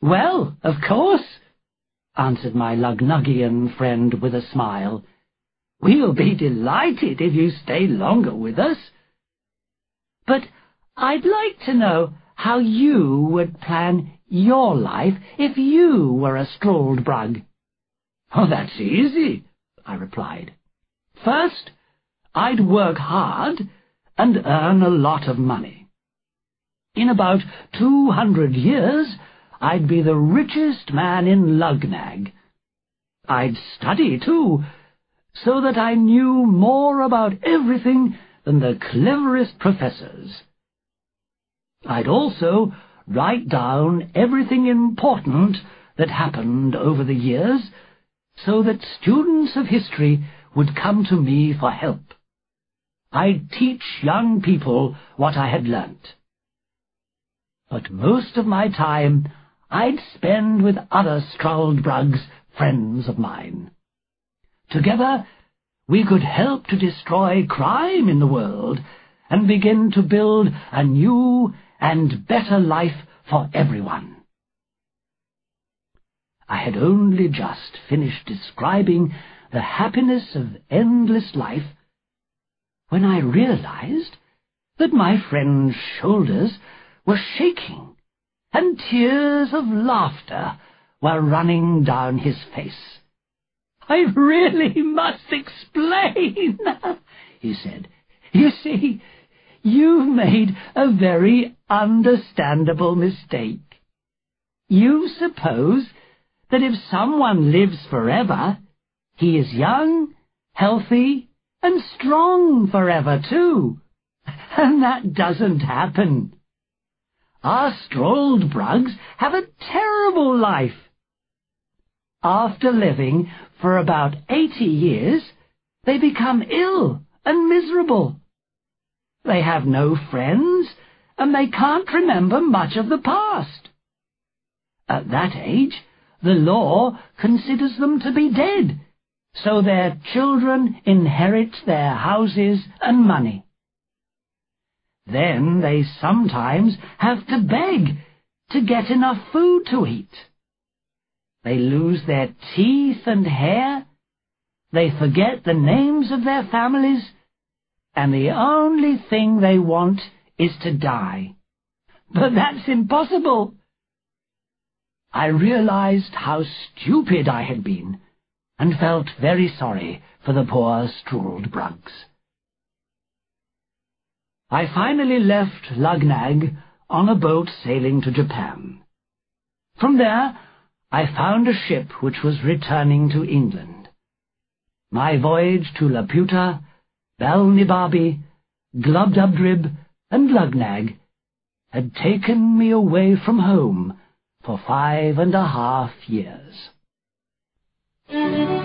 "Well, of course," answered my Lugnugian friend with a smile. "We'll be delighted if you stay longer with us. But I'd like to know how you would plan your life if you were a Struldbrug." "Oh, that's easy," I replied. "First, I'd work hard and earn a lot of money. In about 200 years, I'd be the richest man in Lugnag. I'd study, too, so that I knew more about everything than the cleverest professors. I'd also write down everything important that happened over the years, so that students of history would come to me for help. I'd teach young people what I had learnt. But most of my time I'd spend with other Struldbrugs, friends of mine. Together we could help to destroy crime in the world and begin to build a new and better life for everyone." I had only just finished describing the happiness of endless life when I realized that my friend's shoulders were shaking and tears of laughter were running down his face. "I really must explain," he said. "You see, you've made a very understandable mistake. You suppose that if someone lives forever, he is young, healthy, and strong forever too. And that doesn't happen. Our Struldbrugs have a terrible life. After living for about 80 years, they become ill and miserable. They have no friends, and they can't remember much of the past. At that age, the law considers them to be dead, so their children inherit their houses and money. Then they sometimes have to beg to get enough food to eat. They lose their teeth and hair, they forget the names of their families, and the only thing they want is to die. But that's impossible." I realized how stupid I had been, and felt very sorry for the poor Struldbrugs. I finally left Lugnag on a boat sailing to Japan. From there, I found a ship which was returning to England. My voyage to Laputa, Balnibarbi, Glubbdubdrib, and Lugnag had taken me away from home for 5.5 years.